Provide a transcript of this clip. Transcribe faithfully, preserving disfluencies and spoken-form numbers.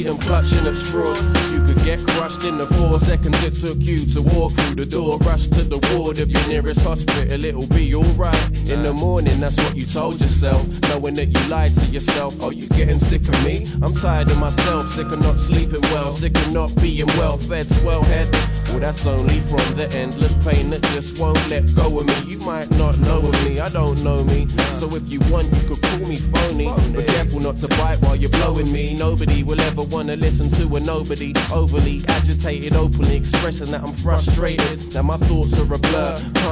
see them clutching at straws. You could get crushed in the four seconds it took you to walk through the door. Rush to the ward of your nearest hospital, it'll be alright. In the morning, that's what you told yourself, knowing that you lied to yourself. Oh, you getting sick of me? I'm tired of myself, sick of not sleeping well, sick of not being well fed, swell head. Well, that's only from the endless pain that just won't let go of me. You might not know of me, I don't know me. So if you want, you could call me phony, but careful not to bite while you're blowing me. Nobody will ever wanna listen to a nobody. Overly agitated, openly expressing that I'm frustrated, that my thoughts are a blur. Can't